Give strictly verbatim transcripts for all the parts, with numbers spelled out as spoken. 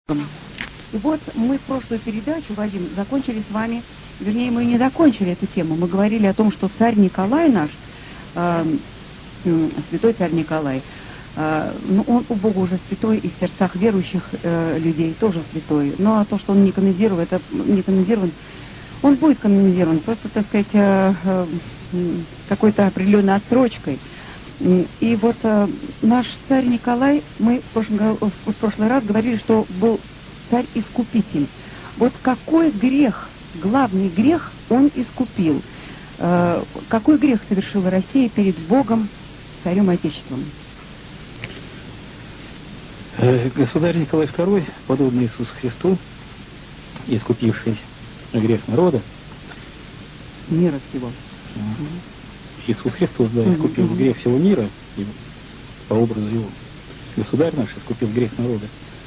И вот мы прошлую передачу, Вадим, закончили с вами, вернее, мы не закончили эту тему. Мы говорили о том, что царь Николай наш, э, э, святой царь Николай, э, ну, он у Бога уже святой, и в сердцах верующих э, людей тоже святой. Но то, что он не канонизирован, это не канонизирован, он будет канонизирован, просто, так сказать, э, э, какой-то определенной отсрочкой. И вот э, наш царь Николай, мы в, прошлом, в прошлый раз говорили, что был царь-искупитель. Вот какой грех, главный грех он искупил? Э, какой грех совершила Россия перед Богом, царем Отечеством? Государь Николай второй, подобный Иисусу Христу, искупивший грех народа. Мира всего. Иисус Христос, да, искупил mm-hmm. грех всего мира, и по образу его. Государь наш искупил грех народа.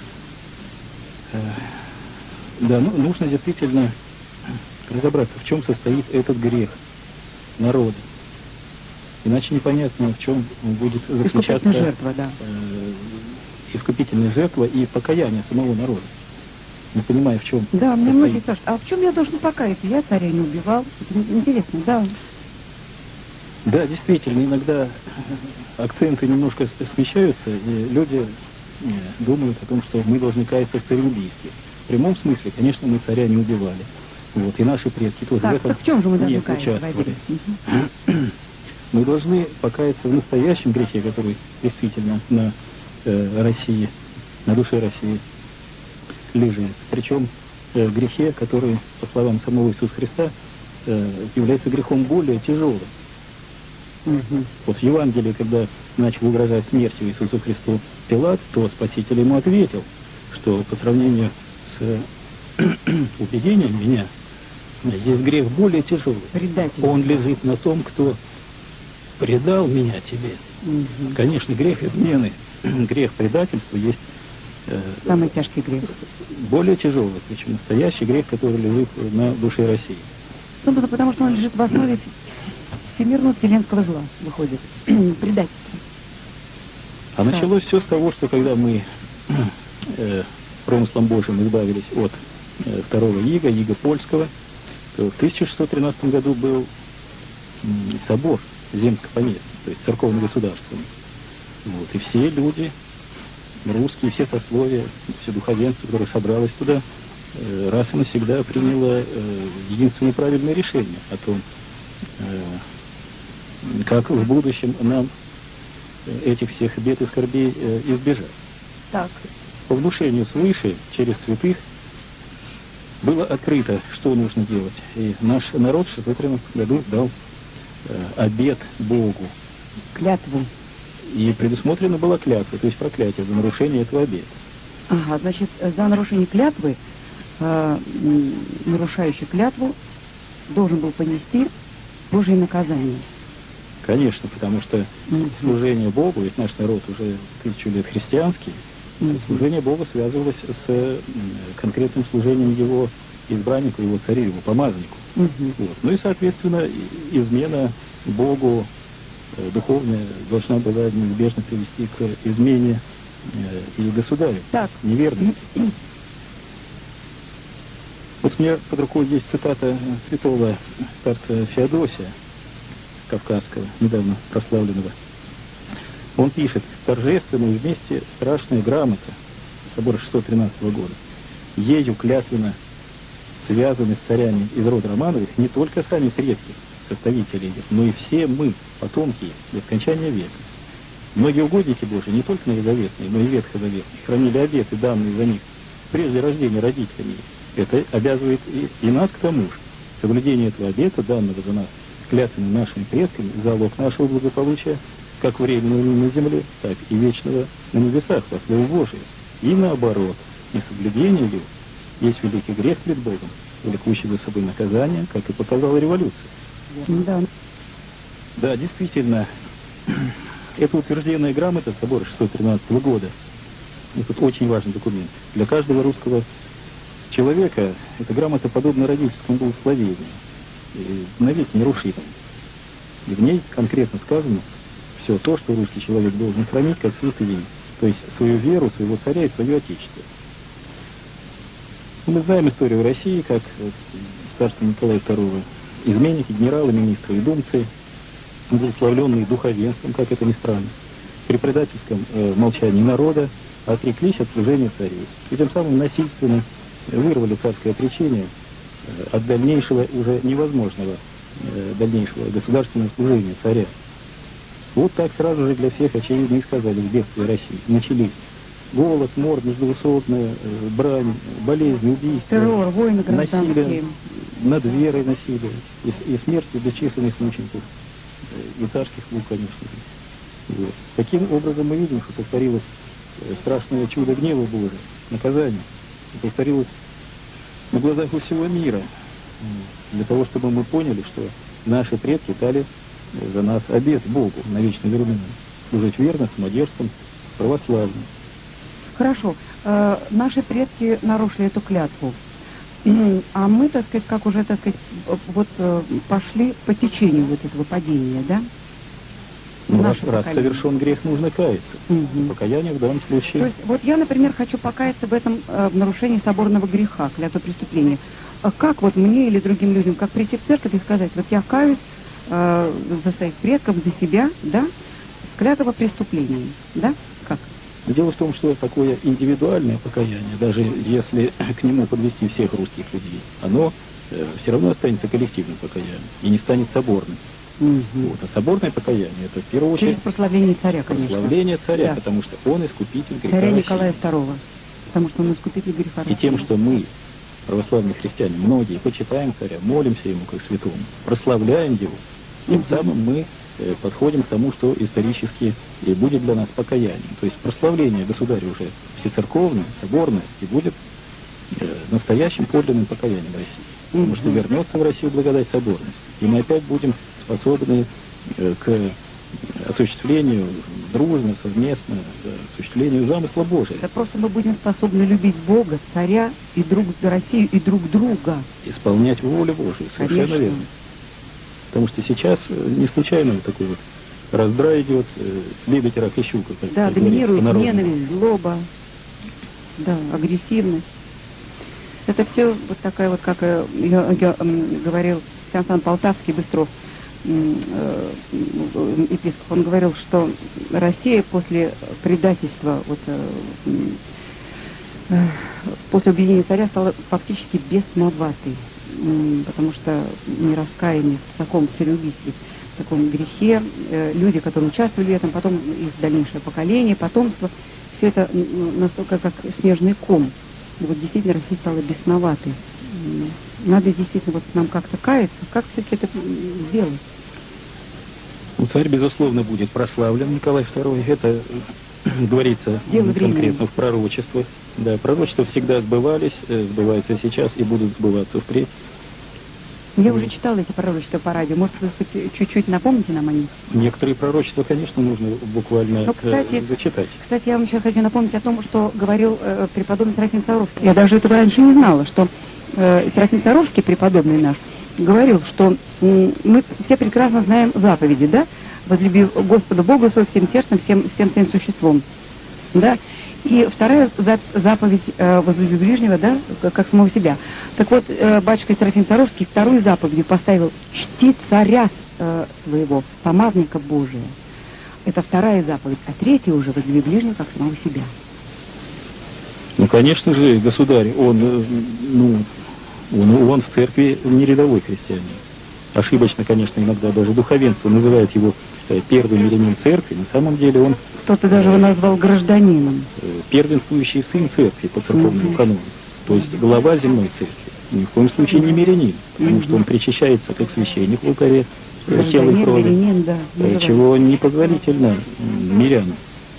Да, ну, нужно действительно разобраться, в чем состоит этот грех народа. Иначе непонятно, в чем будет заключаться жертва, да. э, искупительная жертва и покаяние самого народа. Не понимаю, в чем. Да, мне многие спрашивают, а в чем я должен покаяться? Я царя не убивал. Интересно, да. Да, действительно, иногда акценты немножко смещаются, и люди думают о том, что мы должны каяться в цареубийстве. В прямом смысле, конечно, мы царя не убивали. Вот, и наши предки тоже так, в этом так в чем же мы не каяться, участвовали. Мы должны покаяться в настоящем грехе, который действительно на э, России, на душе России лежит. Причем э, в грехе, который, по словам самого Иисуса Христа, э, является грехом более тяжелым. Угу. Вот в Евангелии, когда начал угрожать смертью Иисусу Христу Пилат, то Спаситель ему ответил, что по сравнению с убиением меня есть грех более тяжелый. Предатель. Он лежит на том, кто предал меня тебе. Угу. Конечно, грех измены, грех предательства есть э, самый тяжкий грех. Более тяжелый, причем настоящий грех, который лежит на душе России. Собственно, потому что он лежит в основе всемирного вселенского зла, выходит. Предательство. А да. Началось все с того, что когда мы э, промыслом Божьим избавились от э, второго ига, ига польского, то в тысяча шестьсот тринадцатом году был э, собор земско-поместный, то есть церковно-государственный. Вот, и все люди, русские, все сословия, все духовенство, которое собралось туда, э, раз и навсегда приняло э, единственное правильное решение о том, э, как в будущем нам этих всех бед и скорбей э, избежать. Так. По внушению свыше, через святых, было открыто, что нужно делать. И наш народ в шестьсот тринадцатом году дал э, обет Богу. Клятву. И предусмотрена была клятва, то есть проклятие за нарушение этого обета. Ага, значит, за нарушение клятвы, э, нарушающий клятву, должен был понести Божье наказание. Конечно, потому что mm-hmm. служение Богу, ведь наш народ уже тысячу лет христианский, mm-hmm. служение Богу связывалось с конкретным служением его избраннику, его царю, его помазаннику. Mm-hmm. Вот. Ну и, соответственно, измена Богу э, духовная должна была неизбежно привести к измене э, и государю. Так. Неверно. Mm-hmm. Вот у меня под рукой есть цитата святого старца Феодосия Кавказского, недавно прославленного. Он пишет: торжественная вместе страшная грамота собора шестьсот тринадцатого года. Ею клятвенно связаны с царями из рода Романовых не только сами предки, составители их, но и все мы, потомки их, до скончания века. Многие угодники Божии, не только новозаветные, но и ветхозаветные, хранили обеты, данные за них прежде рождения родителями их. Это обязывает и, и нас к тому же. Соблюдение этого обета, данного за нас клятвами нашими предками, залог нашего благополучия, как временного на земле, так и вечного на небесах, по Слову Божию. И наоборот, несоблюдение его есть великий грех пред Богом, влекущий за собой наказание, как и показала революция. Да, да, действительно, это утвержденная грамота собора шестьсот тринадцатого года. Это очень важный документ. Для каждого русского человека эта грамота подобна родительскому благословению, навеки нерушима. И в ней конкретно сказано все то, что русский человек должен хранить как святыню, то есть свою веру, своего царя и свое отечество. Мы знаем историю России, как в царстве Николая второго изменники, генералы, министры и думцы, благословленные духовенством, как это ни странно, при предательском э, молчании народа отреклись от служения царю. И тем самым насильственно вырвали царское отречение э, от дальнейшего, уже невозможного, э, дальнейшего государственного служения царя. Вот так сразу же для всех очевидно и сказали в бедствии России. Начались голод, мор, междоусобная э, брань, болезни, убийства, террор, войны насилие, гражданские. над верой насилие, и, и смерть бесчисленных мучеников, и царских слуг, конечно же. Вот. Таким образом мы видим, что повторилось страшное чудо гнева Божия, наказание, и повторилось на глазах у всего мира, для того, чтобы мы поняли, что наши предки дали за нас обет Богу на вечные времена, служить верно, самодержцам, православным. Хорошо. Э, наши предки нарушили эту клятву. А мы, так сказать, как уже, так сказать, вот э, пошли по течению вот этого падения, да? Ну, раз, раз совершен грех, нужно каяться. Угу. Покаяние в данном случае... То есть, вот я, например, хочу покаяться в этом э, в нарушении соборного греха, клятвы преступления. А как вот мне или другим людям, как прийти в церковь и сказать, вот я каюсь э, за своих предков, за себя, да, с клятвой преступления, да? Как? Дело в том, что такое индивидуальное покаяние, даже если к нему подвести всех русских людей, оно э, все равно останется коллективным покаянием и не станет соборным. Угу. Вот. А соборное покаяние — это в первую очередь через прославление царя, конечно. Прославление царя, да. потому что он искупитель греха царя России. Николая второго, потому что он искупитель греха России. И тем, что мы, православные христиане, многие почитаем царя, молимся ему как святому, прославляем его, тем угу. самым мы э, подходим к тому, что исторически и будет для нас покаянием. То есть прославление государя уже всецерковное, соборное, и будет э, настоящим подлинным покаянием России. Потому что вернется в Россию благодать соборности. И мы опять будем способны э, к осуществлению дружно, совместно, к осуществлению замысла Божия. Да просто мы будем способны любить Бога, царя и друг Россию, и друг друга. Исполнять волю Божию, совершенно Конечно. верно. Потому что сейчас не случайно вот такой вот раздрай идет, э, лебедь, рак и щука. Как да, как доминирует ненависть, злоба, да, агрессивность. Это все вот такая вот, как я, я, говорил Сан Полтавский, Быстров, епископ, он говорил, что Россия после предательства, вот, после убиения царя стала фактически бесноватой, потому что не раскаяние в таком цареубийстве, в таком грехе, люди, которые участвовали в этом, потом их дальнейшее поколение, потомство, все это настолько как снежный ком. И вот действительно Россия стала бесноватой. Надо действительно вот нам как-то каяться, как все-таки это сделать? Ну, царь, безусловно, будет прославлен, Николай второй. Это говорится Дело конкретно времени. в пророчествах. Да, пророчества всегда сбывались, сбываются сейчас и будут сбываться впредь. Я уже читала эти пророчества по радио. Может, вы хоть чуть-чуть напомните нам о них? Некоторые пророчества, конечно, нужно буквально Но, кстати, э, зачитать. Кстати, я вам сейчас хочу напомнить о том, что говорил э, преподобный Серафим Саровский. Я даже этого раньше не знала, что э, Серафим Саровский, преподобный наш, говорил, что э, мы все прекрасно знаем заповеди, да? Возлюби Господа Бога своего всем сердцем, всем, всем своим существом, да? И вторая заповедь э, возлюби ближнего, да, как самого себя. Так вот, э, батюшка Серафим Саровский вторую заповедь поставил: чти царя э, своего, помазника Божия. Это вторая заповедь, а третья уже возлюби ближнего, как самого себя. Ну, конечно же, государь, он, ну, он, он в церкви не рядовой христианин. Ошибочно, конечно, иногда даже духовенство называет его первым мирянином церкви. На самом деле он... Кто-то даже его назвал гражданином. Первенствующий сын церкви по церковному Mm-hmm. канону. То есть глава земной церкви. Ни в коем случае не мирянин, потому mm-hmm. что он причащается как священник в алтаре тела и крови, мирянин, да, чего непозволительно мирянам.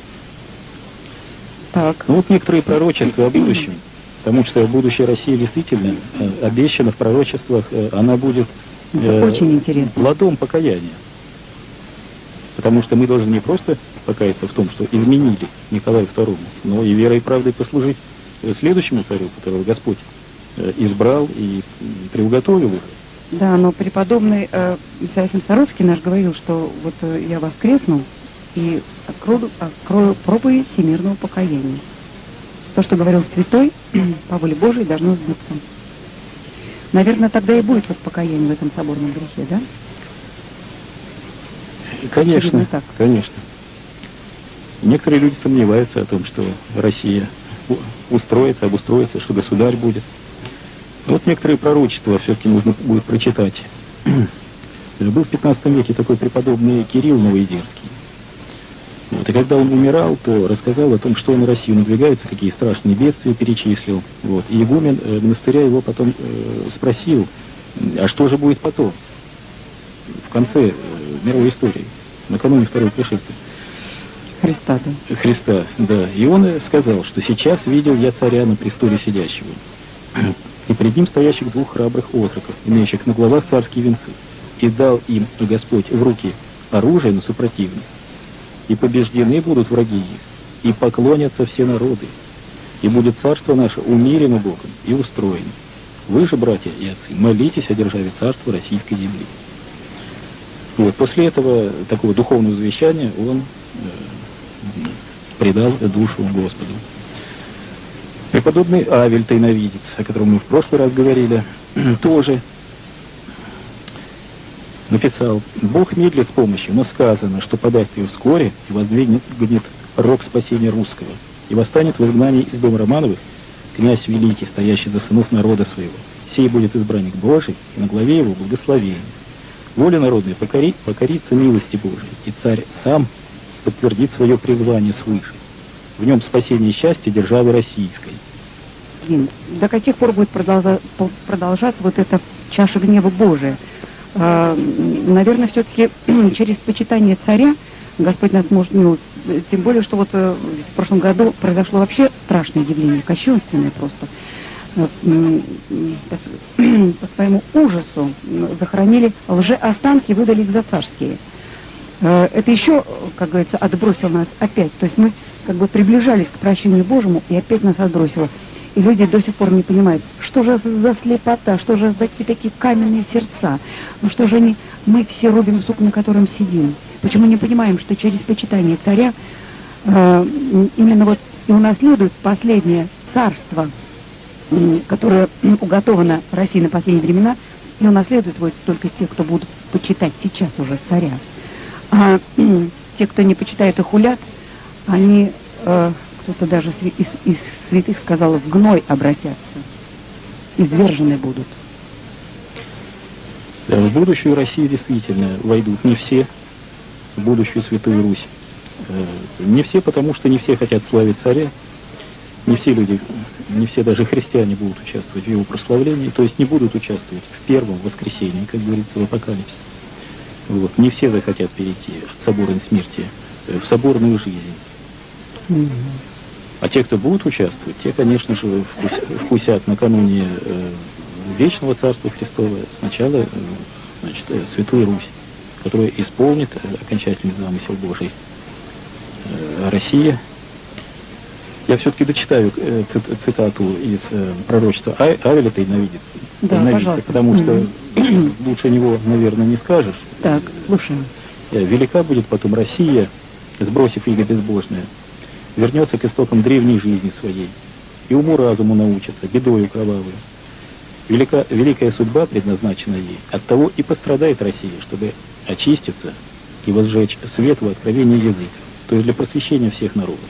Так. Ну вот некоторые пророчества о будущем, потому что будущее России действительно обещано в пророчествах, она будет э, очень интересно. Плодом покаяния. Потому что мы должны не просто покаяться в том, что изменили Николаю второму, но и верой и правдой послужить следующему царю, которого Господь избрал и приуготовил уже. Да, но преподобный э, Серафим Саровский наш говорил, что вот э, я воскресну и открою, открою проповедь всемирного покаяния. То, что говорил святой, по воле Божией должно сбыться. Наверное, тогда и будет вот покаяние в этом соборном грехе, да? Конечно, конечно. Некоторые люди сомневаются о том, что Россия устроится, обустроится, что государь будет. Вот некоторые пророчества все-таки нужно будет прочитать. Был в пятнадцатом веке такой преподобный Кирилл Новоизерский. Вот, и когда он умирал, то рассказал о том, что на Россию надвигаются, какие страшные бедствия перечислил. Вот. И игумен э, монастыря его потом э, спросил, а что же будет потом, в конце э, мировой истории, накануне второго пришествия. Христа, да. Христа, да. И он сказал, что сейчас видел я царя на престоле сидящего, и пред ним стоящих двух храбрых отроков, имеющих на головах царские венцы, и дал им Господь в руки оружие на супротивных. И побеждены будут враги их, и поклонятся все народы, и будет царство наше умерено Богом и устроено. Вы же, братья и отцы, молитесь о державе царства российской земли. Вот, после этого такого духовного завещания он э, предал душу Господу. Преподобный Авель Тайновидец, о котором мы в прошлый раз говорили, тоже написал: «Бог медлит с помощью, но сказано, что подаст ее вскоре и воздвигнет рог спасения русского, и восстанет в изгнании из дома Романовых князь великий, стоящий за сынов народа своего. Сей будет избранник Божий, и на главе его благословение. Воля народная покорит, покорится милости Божией, и царь сам подтвердит свое призвание свыше. В нем спасение и счастье державы российской». До каких пор будет продолжаться, продолжаться вот эта чаша гнева Божия? Наверное, все-таки через почитание царя Господь нас может миловать. Тем более, что вот в прошлом году произошло вообще страшное явление, кощунственное просто. По своему ужасу захоронили лжеостанки, выдали их за царские. Это еще, как говорится, отбросило нас опять. То есть мы как бы приближались к прощению Божьему, и опять нас отбросило. И люди до сих пор не понимают, что же за слепота, что же за такие каменные сердца, ну что же они, мы все рубим сук, на котором сидим. Почему не понимаем, что через почитание царя э, именно вот и унаследует последнее царство, э, которое уготовано России на последние времена, и унаследует вот только те, кто будут почитать сейчас уже царя. А э, те, кто не почитает и хулят, они... Э, кто-то даже из, из святых сказал, в гной обратятся, извержены будут. Да, в будущую Россию действительно войдут не все, в будущую Святую Русь. Не все, потому что не все хотят славить царя, не все люди, не все даже христиане будут участвовать в его прославлении, то есть не будут участвовать в первом воскресении, как говорится в Апокалипсисе. Вот. Не все захотят перейти от соборной смерти в соборную жизнь. Mm-hmm. А те, кто будут участвовать, те, конечно же, вкусят, вкусят накануне э, вечного Царства Христова сначала э, значит, э, Святую Русь, которая исполнит э, окончательный замысел Божий. Э, Россия. Я все-таки дочитаю э, цит, цитату из э, пророчества а, Авеля Тайновидца, да, пожалуйста. Потому что mm-hmm. лучше него, наверное, не скажешь. Так, слушаем. Велика будет потом Россия, сбросив иго безбожное, вернется к истокам древней жизни своей, и уму-разуму научится, бедою кровавую. Велика, великая судьба предназначена ей, оттого и пострадает Россия, чтобы очиститься и возжечь свет в откровении языка, то есть для просвещения всех народов.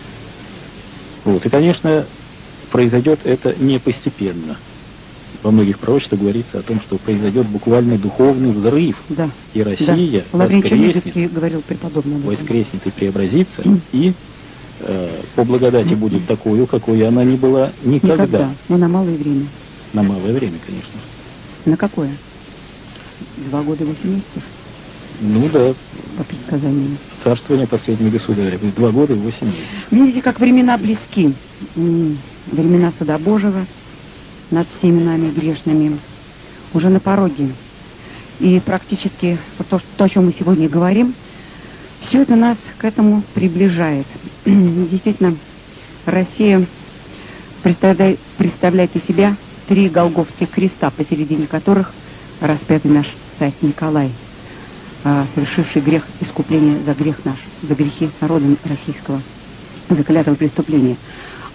Вот. И, конечно, произойдет это не постепенно. Во многих пророчествах говорится о том, что произойдет буквально духовный взрыв, да. и Россия да. воскреснет, говорил преподобный, воскреснет и преобразится, mm. и по благодати mm-hmm. будет такой, какой она не была никогда. Никогда, но на малое время. На малое время, конечно. На какое? Два года и восемь месяцев? Ну да. По предсказаниям. Царствование последнего государя. Два года и восемь месяцев. Видите, как времена близки. Времена суда Божьего над всеми нами грешными. Уже на пороге. И практически то, то, о чем мы сегодня говорим, все это нас к этому приближает. Действительно, Россия представляет, представляет из себя три голгофских креста, посередине которых распятый наш царь Николай, совершивший грех искупления за грех наш, за грехи народа российского, за клятого преступления.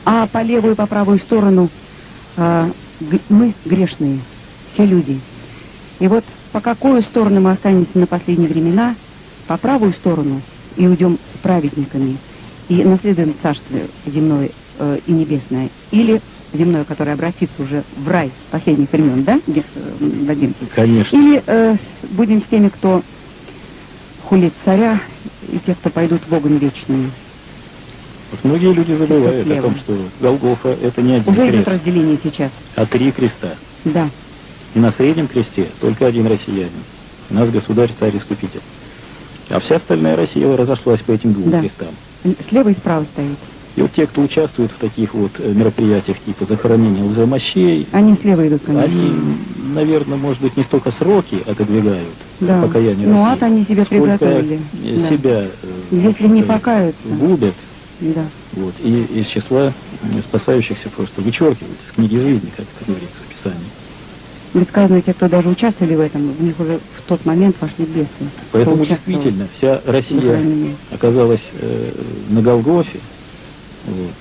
а по левую и по правую сторону э, мы грешные, все люди. И вот по какую сторону мы останемся на последние времена, по правую сторону и уйдем с праведниками, и наследуем царство земное э, и небесное, или земное, которое обратится уже в рай последних времен, да, Вадим? Конечно. Или э, будем с теми, кто хулит царя, и тех, кто пойдут в огонь вечный. Вот многие люди забывают о том, что Голгофа — это не один уже крест. Уже идет разделение сейчас. А три креста. Да. И на среднем кресте только один россиянин. Наш государь, царь, искупитель. А вся остальная Россия разошлась по этим двум да. крестам. Слева и справа стоит. И вот те, кто участвует в таких вот мероприятиях типа захоронения лжемощей, они слева идут, конечно. Они, наверное, может быть, не столько сроки отодвигают, да. покаяния, ну ад они себе приготовили. себя да. Если не покаются. губят. Да. Вот, и из числа спасающихся просто вычеркивают из книги жизни, как это говорится в Писании. Ведь сказано, те, кто даже участвовали в этом, в них уже в тот момент вошли бесы. Поэтому действительно вся Россия оказалась э, на Голгофе. Вот.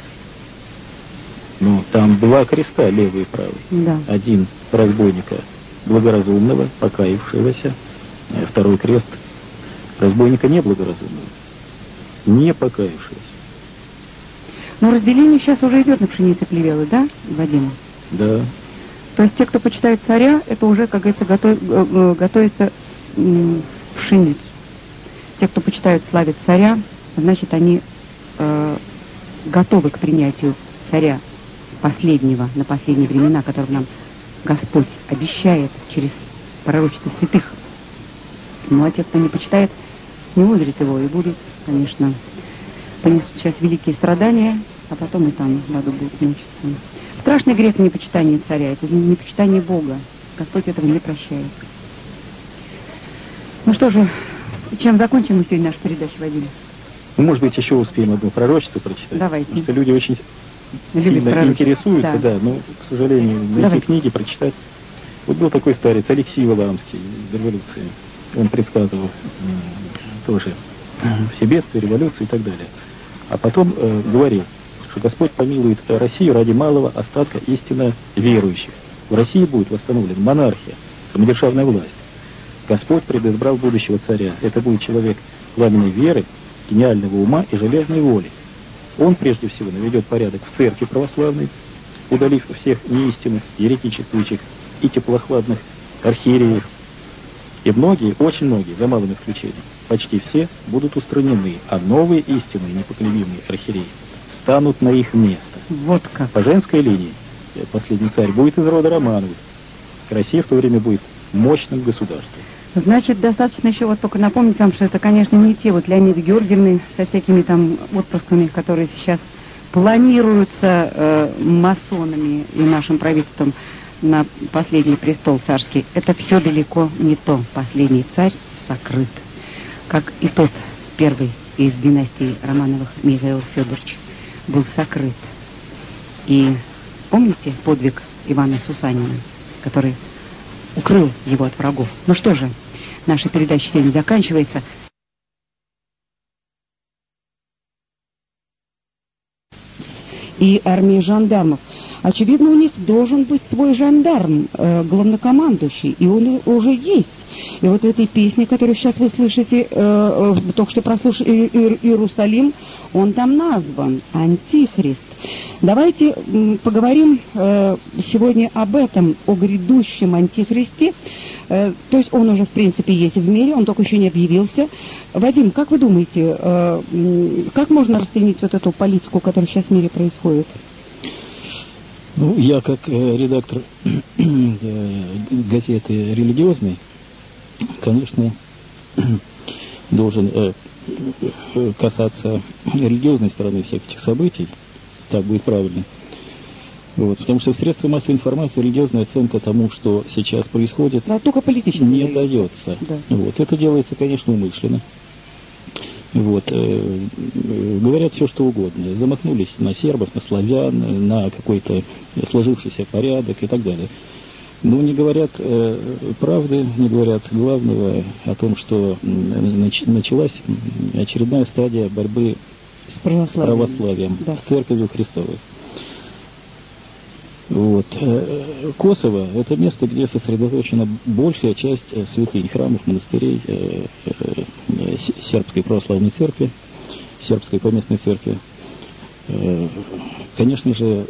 Ну, там два креста, левый и правый. Да. Один разбойника благоразумного, покаявшегося, а второй крест разбойника неблагоразумного, не покаявшегося. Но разделение сейчас уже идет на пшенице плевелы, да, Вадим? Да. То есть те, кто почитает царя, это уже, как говорится, готов, готовится м, пшеницу. Те, кто почитают, славят царя, значит, они э, готовы к принятию царя последнего, на последние времена, которого нам Господь обещает через пророчество святых. Ну, а те, кто не почитает, не узрит его и будут, конечно, понесут сейчас великие страдания, а потом и там в аду будут мучиться. Страшный грех непочитание царя, это непочитание Бога. Господь этого не прощает. Ну что же, чем закончим мы сегодня нашу передачу, Вадим? Ну, может быть, еще успеем одно пророчество прочитать. Давайте. Потому что люди очень Любит сильно интересуются, да. да, но, к сожалению, найти книги прочитать. Вот был такой старец Алексей Валаамский из революции. Он предсказывал тоже все бедствия, революцию и так далее. А потом э, говорил, что Господь помилует Россию ради малого остатка истинно верующих. В России будет восстановлена монархия, самодержавная власть. Господь предизбрал будущего царя. Это будет человек пламенной веры, гениального ума и железной воли. Он прежде всего наведет порядок в церкви православной, удалив всех неистинных, еретичествующих и теплохладных архиереев. И многие, очень многие, за малым исключением, почти все будут устранены, а новые истинные, непоколебимые архиереи станут на их место. Вот как. По женской линии последний царь будет из рода Романовых. Россия в то время будет мощным государством. Значит, достаточно еще вот только напомнить вам, что это, конечно, не те вот Леониды Георгиевны со всякими там отпусками, которые сейчас планируются э, масонами и нашим правительством на последний престол царский. Это все далеко не то. Последний царь сокрыт. Как и тот первый из династии Романовых, Михаил Федорович, был сокрыт. И помните подвиг Ивана Сусанина, который укрыл его от врагов? Ну что же, наша передача сегодня заканчивается. И армия жандармов. Очевидно, у них должен быть свой жандарм, э, главнокомандующий, и он уже есть. И вот в этой песне, которую сейчас вы слышите, э, э, только что прослушали Иерусалим, он там назван Антихрист. Давайте м, поговорим э, сегодня об этом, о грядущем Антихристе. Э, то есть он уже, в принципе, есть в мире, он только еще не объявился. Вадим, как вы думаете, э, как можно расценить вот эту политику, которая сейчас в мире происходит? Ну, я как э, редактор э, газеты «Религиозной», конечно, должен э, касаться религиозной стороны всех этих событий. Так будет правильно. Вот, потому что в средствах массовой информации религиозная оценка тому, что сейчас происходит, да, только политически не дается. Да. Вот, это делается, конечно, умышленно. Вот, э, э, говорят все, что угодно. Замахнулись на сербов, на славян, на какой-то сложившийся порядок и так далее. Но не говорят э, правды, не говорят главного о том, что нач началась очередная стадия борьбы с православием, православием да. с Церковью Христовой. Вот. Косово – это место, где сосредоточена большая часть святынь, храмов, монастырей сербской православной церкви, сербской поместной церкви. Конечно же,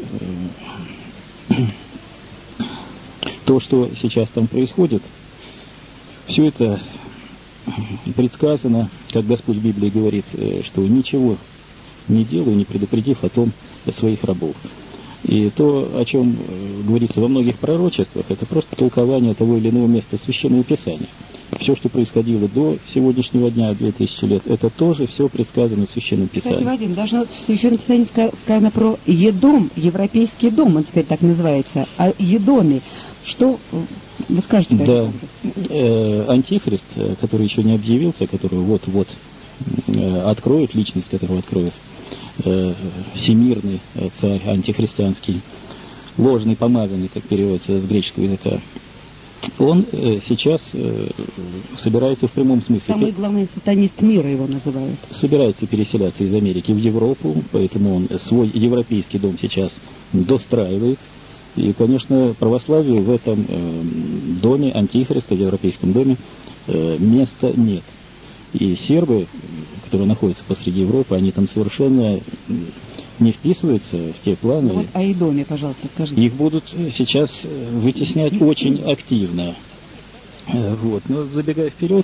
то, что сейчас там происходит, все это предсказано, как Господь в Библии говорит, что ничего не делай, не предупредив о том своих рабов. И то, о чем говорится во многих пророчествах, это просто толкование того или иного места Священного Писания. Все, что происходило до сегодняшнего дня, две тысячи лет, это тоже все предсказано в Священном Писании. Кстати, Вадим, даже в Священном Писании сказано про Едом, европейский дом, он теперь так называется, о Едоме. Что вы скажете? Да, э, антихрист, который еще не объявился, который вот-вот э, откроет, личность которого откроет, э, всемирный э, царь антихристианский, ложный помазанный, как переводится с греческого языка, он э, сейчас э, собирается в прямом смысле... Самый главный сатанист мира его называют. Собирается переселяться из Америки в Европу, поэтому он свой европейский дом сейчас достраивает. И, конечно, православию в этом э, доме, антихриста, в европейском доме, э, места нет. И сербы, которые находятся посреди Европы, они там совершенно не вписываются в те планы. Ну, вот о Едоме, пожалуйста, скажите. Их будут сейчас вытеснять очень активно. Вот. Но забегая вперед,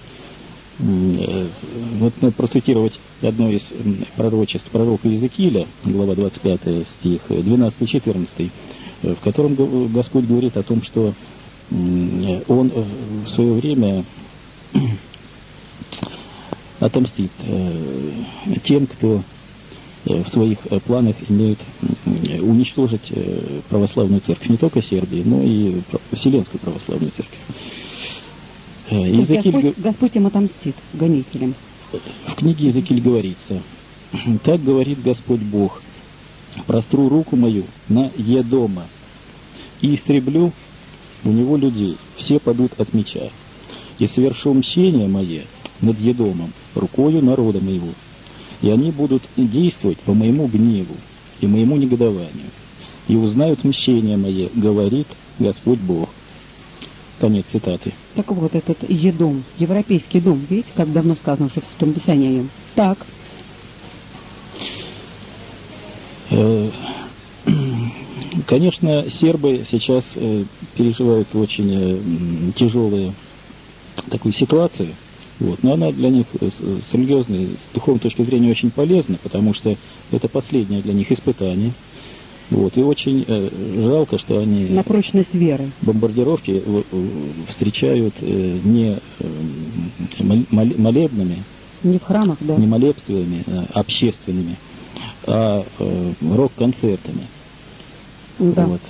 вот ну, процитировать одно из пророчеств пророка Иезекииля, глава двадцать пятая, стих двенадцатый-четырнадцатый, в котором Господь говорит о том, что Он в свое время отомстит тем, кто в своих планах имеют уничтожить православную церковь, не только Сербии, но и Вселенскую православную церковь. Иезекииль... Господь, Господь им отомстит, гонителям. В книге Иезекииль говорится: «Так говорит Господь Бог, простру руку мою на Едома и истреблю у него людей, все падут от меча, и совершу мщение мое над Едомом рукою народа моего, и они будут действовать по моему гневу и моему негодованию, и узнают мщение мое, говорит Господь Бог». Конец цитаты. Так вот, этот Едом, европейский дом, видите, как давно сказано, что в Святом Писании о нем. Так. Конечно, сербы сейчас переживают очень тяжелую такую ситуацию, вот, но она для них с религиозной, с духовной точки зрения очень полезна, потому что это последнее для них испытание. Вот, и очень э, жалко, что они на прочность веры бомбардировки э, встречают э, не э, молебными, не в храмах, да, не молебствиями э, общественными, а э, рок-концертами. Да. Вот.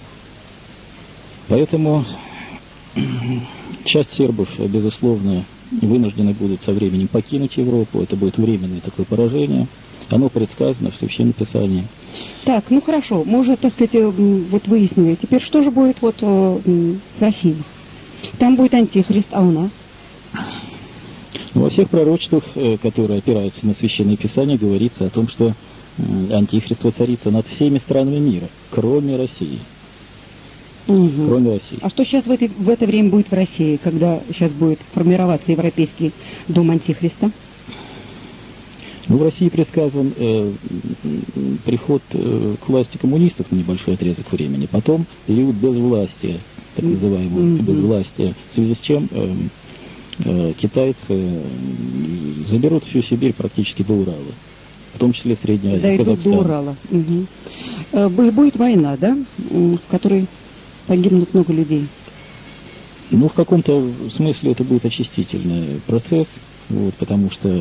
Поэтому часть сербов, безусловно, вынуждены будут со временем покинуть Европу. Это будет временное такое поражение. Оно предсказано в Священном Писании. Так, ну хорошо, мы уже, так сказать, вот выяснили. Теперь что же будет вот с Афиной? Там будет антихрист, а у нас? Ну, во всех пророчествах, которые опираются на Священное Писание, говорится о том, что антихрист воцарится над всеми странами мира, кроме России. Угу. Кроме России. А что сейчас в, этой, в это время будет в России, когда сейчас будет формироваться Европейский дом антихриста? Ну, в России предсказан э, приход э, к власти коммунистов на небольшой отрезок времени, потом период безвластия, так называемого mm-hmm. безвластия, в связи с чем э, э, китайцы заберут всю Сибирь практически до Урала, в том числе Средняя Азия, Казахстан. До Урала. Угу. Будет война, да, в которой погибнут много людей? Ну, в каком-то смысле это будет очистительный процесс, вот, потому что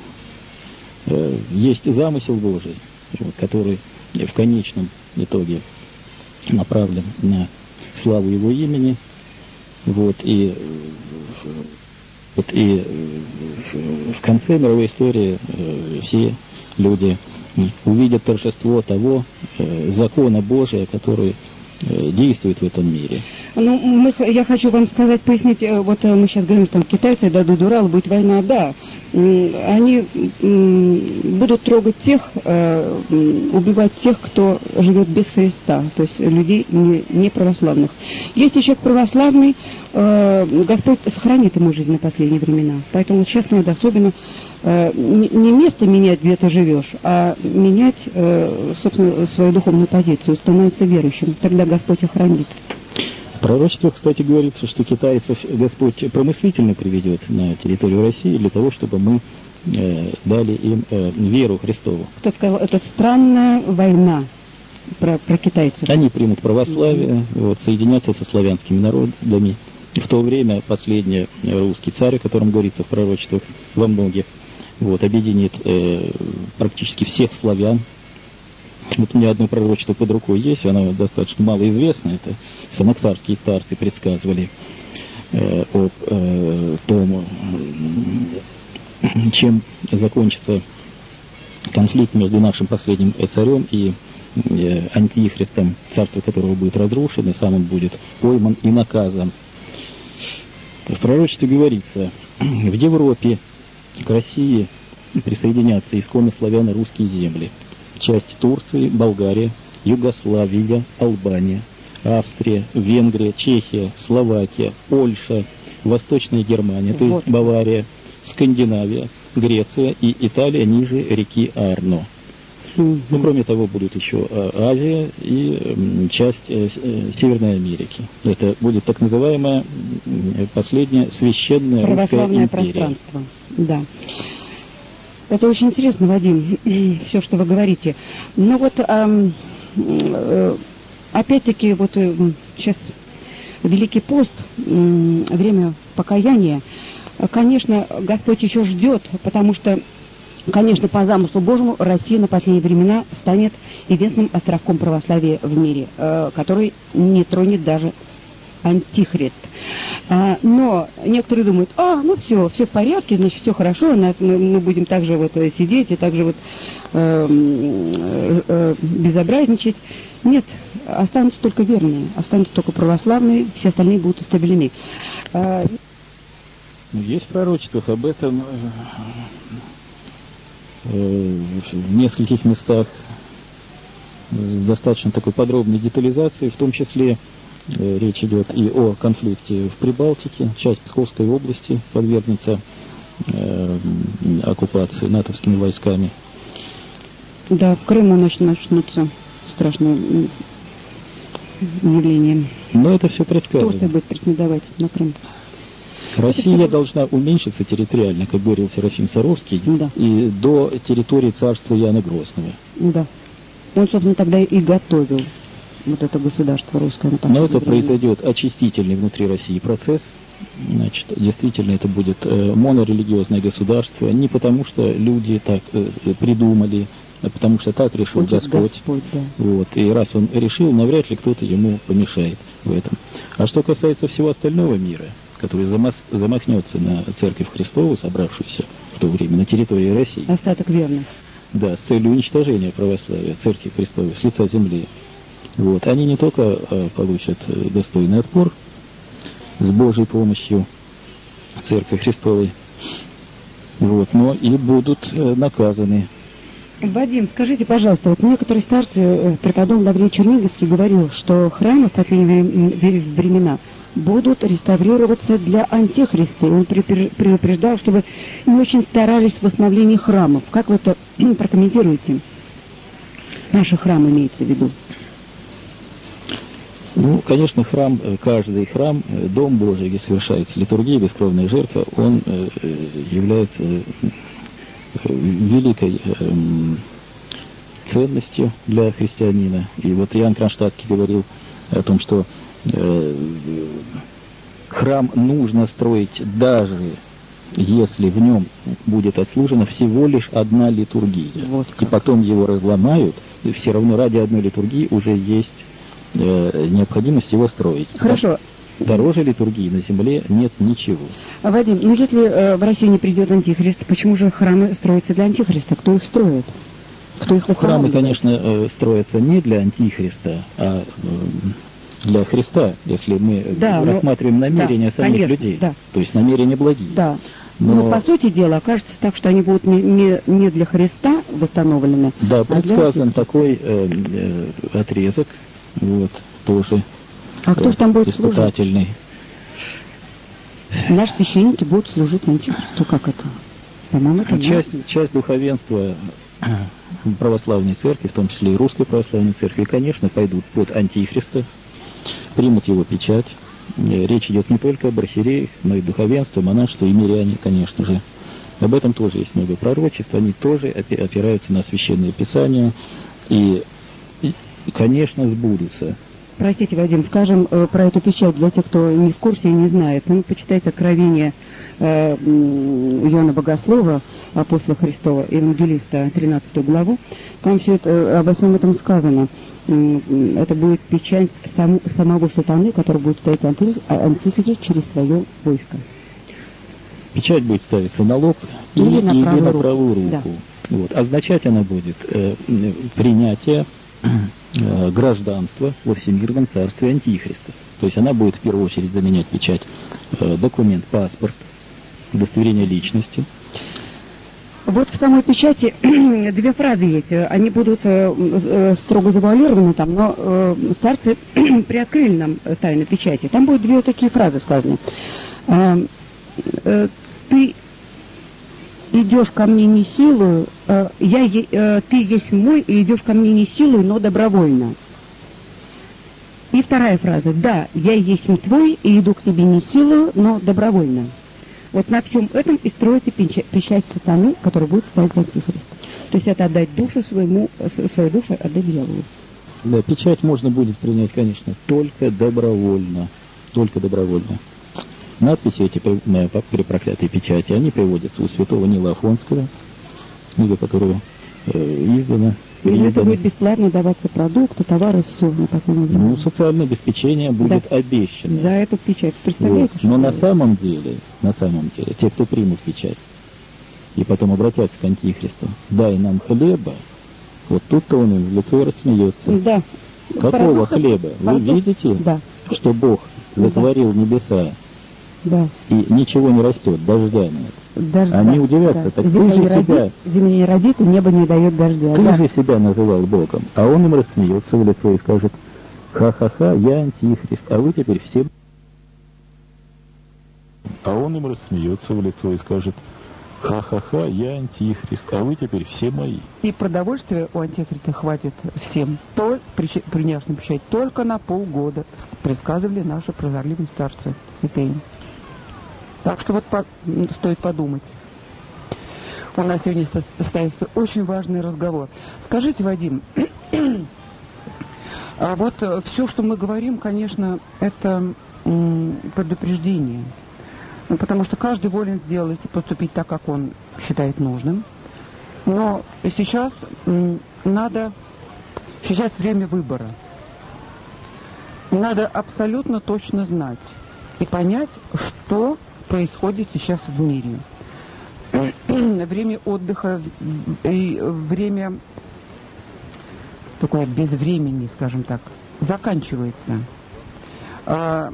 есть замысел Божий, который в конечном итоге направлен на славу Его имени. Вот, и, вот, и в конце мировой истории все люди увидят торжество того закона Божия, который действует в этом мире. Ну, мы, я хочу вам сказать, пояснить, вот мы сейчас говорим, что там китайцы дадут Урал, будет война, да. они будут трогать тех, убивать тех, кто живет без Христа, то есть людей не православных. Если человек православный, Господь сохранит ему жизнь на последние времена. Поэтому сейчас надо особенно не место менять, где ты живешь, а менять, собственно, свою духовную позицию, становиться верующим. Тогда Господь охранит. В пророчествах, кстати, говорится, что китайцев Господь промыслительно приведет на территорию России для того, чтобы мы э, дали им э, веру Христову. Кто сказал, это странная война про, про китайцев. Они примут православие, mm-hmm. вот, соединятся со славянскими народами. В то время последний русский царь, о котором говорится в пророчествах во многих, вот, объединит э, практически всех славян. Вот у меня одно пророчество под рукой есть, оно достаточно малоизвестно. Это санаксарские старцы предсказывали э, об э, том, чем закончится конфликт между нашим последним царем и э, антихристом, царство которого будет разрушено, сам он будет пойман и наказан. В пророчестве говорится, в Европе к России присоединятся исконно славяно-русские земли. Часть Турции, Болгария, Югославия, Албания, Австрия, Венгрия, Чехия, Словакия, Польша, Восточная Германия, то есть Бавария, Скандинавия, Греция и Италия ниже реки Арно. Mm-hmm. Ну, кроме того, будут еще Азия и часть Северной Америки. Это будет так называемая последняя священная русская империя. Пространство. Да. Это очень интересно, Вадим, все, что вы говорите. Но вот эм, э, опять-таки вот э, сейчас Великий пост, э, время покаяния. Конечно, Господь еще ждет, потому что, конечно, по замыслу Божьему Россия на последние времена станет единственным островком православия в мире, э, который не тронет даже антихрист. А, но некоторые думают, а, ну все, все в порядке, значит, все хорошо, мы, мы будем также вот сидеть и также вот э, э, э, безобразничать. Нет, останутся только верные, останутся только православные, все остальные будут оставлены. А, есть в пророчествах об этом э, в нескольких местах с достаточно такой подробной детализацией, в том числе речь идет и о конфликте в Прибалтике. Часть Псковской области подвергнется э, оккупации натовскими войсками. Да, в Крыму начнутся страшные явления. Но это все предсказано. Турция будет претендовать на Крым. Россия должна уменьшиться территориально, как говорил Серафим Саровский, да. и до территории царства Иоанна Грозного. Да. Он, собственно, тогда и готовил вот это государство русское. Но это время. Произойдет очистительный внутри России процесс. Значит, действительно, это будет э, монорелигиозное государство. Не потому, что люди так э, придумали, а потому что так решил Будет Господь. Господь да. Вот. И раз он решил, навряд ли кто-то ему помешает в этом. А что касается всего остального мира, который замас, замахнется на Церковь Христову, собравшуюся в то время на территории России. Остаток верных. Да, с целью уничтожения православия, Церкви Христовой с лица земли. Вот. Они не только э, получат достойный отпор с Божьей помощью Церкви Христовой, вот, но и будут э, наказаны. Вадим, скажите, пожалуйста, вот некоторые старцы, э, преподобный Лаврей Черниговский говорил, что храмы в последние времена будут реставрироваться для антихриста. И он предупреждал, чтобы не очень старались в восстановлении храмов. Как вы это прокомментируете? Наши храмы имеется в виду. Ну, конечно, храм, каждый храм, Дом Божий, где совершается литургия, бескровная жертва, он является великой ценностью для христианина. И вот Иоанн Кронштадтский говорил о том, что храм нужно строить даже если в нем будет отслужена всего лишь одна литургия. Вот и потом его разломают, и все равно ради одной литургии уже есть э, необходимость его строить. Хорошо. Дороже литургии на земле нет ничего. Вадим, ну если э, в Россию не придет антихрист, почему же храмы строятся для антихриста? Кто их строит? Кто их Храмы, конечно, э, строятся не для антихриста, а э, для Христа, если мы да, рассматриваем намерения да, самих конечно, людей, да. То есть намерения благие. Да. Но... Ну, по сути дела, окажется так, что они будут не, не, не для Христа восстановлены. Да, а предсказан для... такой э, э, отрезок, вот, тоже а кто же там будет испытательный. Служить? Наши священники будут служить антихристу, как это? По-моему, это часть, часть духовенства православной церкви, в том числе и русской православной церкви, конечно, пойдут под антихриста, примут его печать. Речь идет не только об архиереях, но и духовенство, монашество и миряне, конечно же. Об этом тоже есть много пророчеств, они тоже опираются на священное писание и, и конечно, сбудутся. Простите, Вадим, скажем э, про эту печать для тех, кто не в курсе и не знает. Ну, почитайте Откровение э, Иоанна Богослова, апостола Христова, евангелиста, тринадцатую главу. Там все это, э, обо всем этом сказано. Это будет печать сам, самого сатаны, который будет стоять антихрист через свое войско. Печать будет ставиться на лоб или, или на, или правую на руку. правую руку. Да. Вот. Означать она будет э, принятие э, гражданства во всемирном царстве антихриста. То есть она будет в первую очередь заменять печать э, документ, паспорт, удостоверение личности. Вот в самой печати две фразы есть. Они будут э, э, строго завуалированы там, но э, старцы приоткрыли нам тайну печати. Там будут две такие фразы сказаны. Э, э, ты идешь ко мне не силою, э, я, э, ты есть мой, и идешь ко мне не силою, но добровольно. И вторая фраза. Да, я есть твой, и иду к тебе не силою, но добровольно. Вот на всем этом и строится печать сатаны, который будет ставить антихрист. То есть это отдать душу своему, свою душу отдать дьяволу. Да, печать можно будет принять, конечно, только добровольно. Только добровольно. Надписи эти при проклятой печати, они приводятся у святого Нила Афонского, книга, которая э, издана. И это будет бесплатно даваться продукты, товары, все. Ну, социальное обеспечение будет да. обещано. За эту печать, представляете? Вот. Но на самом деле, на самом деле, те, кто примут печать, и потом обратятся к антихристу, дай нам хлеба, вот тут-то он им в лицо рассмеется. Да. Какого Парадокс... хлеба? Вы Парадокс... видите, да. что Бог затворил да. небеса, да. и ничего не растет, дождя нет. Дождя, Они удивятся, да. так Земля ты же родит, себя... Земля не родит, и небо не дает дождя. Ты да. же себя называл Богом, а он им рассмеется в лицо и скажет, ха-ха-ха, я антихрист, а вы теперь все... А он им рассмеется в лицо и скажет, ха-ха-ха, я антихрист, а вы теперь все мои. И продовольствия у антихриста хватит всем, то, принявшим печать, только на полгода, предсказывали наши прозорливые старцы, святые. Так что вот по, стоит подумать. У нас сегодня состоится очень важный разговор. Скажите, Вадим, а вот все, что мы говорим, конечно, это м, предупреждение. Ну, потому что каждый волен сделать и поступить так, как он считает нужным. Но сейчас м, надо... Сейчас время выбора. Надо абсолютно точно знать и понять, что происходит сейчас в мире. Время отдыха и время такое без времени, скажем так, заканчивается. А,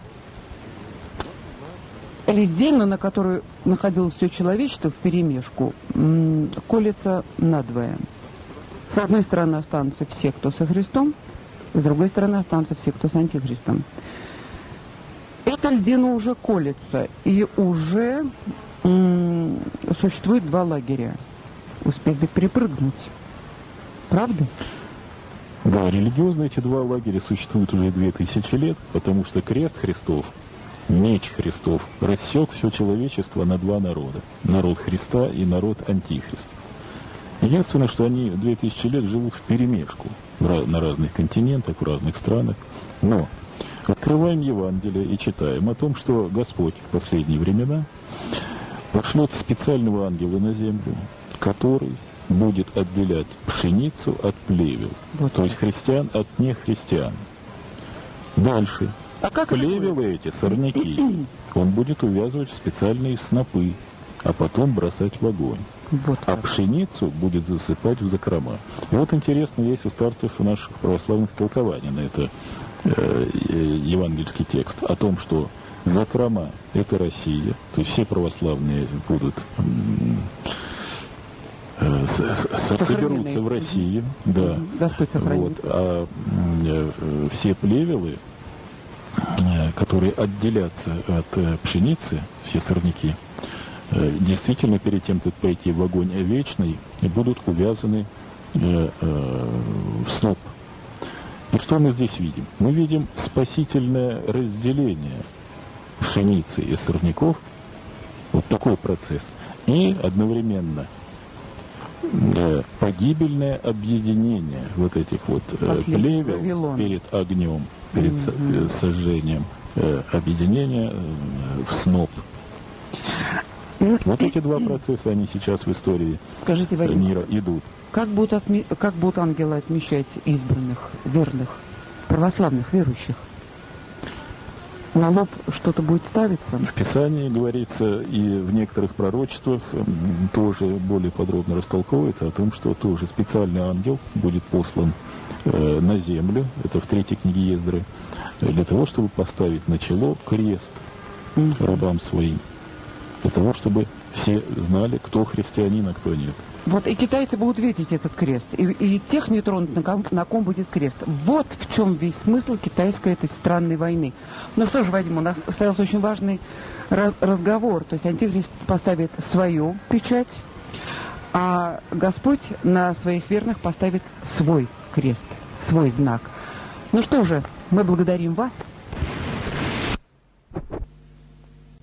Ледельна, на которую находилось все человечество вперемешку, м, колется надвое. С одной стороны останутся все, кто со Христом, с другой стороны останутся все, кто с антихристом. Эта льдина уже колется, и уже м- существует два лагеря. Успеть бы перепрыгнуть. Правда? Да, религиозно эти два лагеря существуют уже две тысячи лет, потому что крест Христов, меч Христов, рассек все человечество на два народа. Народ Христа и народ Антихрист. Единственное, что они две тысячи лет живут вперемешку на разных континентах, в разных странах. Но открываем Евангелие и читаем о том, что Господь в последние времена пошлет специального ангела на землю, который будет отделять пшеницу от плевел, вот. То есть христиан от нехристиан. Дальше. А как плевелы эти, сорняки, он будет увязывать в специальные снопы, а потом бросать в огонь. Вот а пшеницу будет засыпать в закрома. И вот интересно, есть у старцев наших православных толкований на это э, евангельский текст о том, что закрома – это Россия, то есть все православные будут э, со, соберутся в России, да, Господь сохранит. Вот, а э, все плевелы, э, которые отделятся от э, пшеницы, все сорняки, э, действительно перед тем, как пойти в огонь вечный, будут увязаны э, э, в сноп. И что мы здесь видим? Мы видим спасительное разделение пшеницы и сорняков, вот такой процесс, и одновременно э, погибельное объединение вот этих вот э, плевел Вавилон. Перед огнем, перед mm-hmm. сожжением, э, объединение э, в сноп. Вот эти два процесса, они сейчас в истории Скажите, Вадим, мира идут. Как будут, отме... как будут ангелы отмечать избранных, верных, православных, верующих? На лоб что-то будет ставиться? В Писании говорится, и в некоторых пророчествах тоже более подробно растолковывается о том, что тоже специальный ангел будет послан э, на землю, это в третьей книге Ездры, для того, чтобы поставить на чело крест mm-hmm. рабам своим, для того, чтобы все знали, кто христианин, а кто нет. Вот и китайцы будут видеть этот крест, и, и тех не тронут, на ком, на ком будет крест. Вот в чем весь смысл китайской этой странной войны. Ну что же, Вадим, у нас состоялся очень важный раз, разговор. То есть Антихрист поставит свою печать, а Господь на своих верных поставит свой крест, свой знак. Ну что же, мы благодарим вас.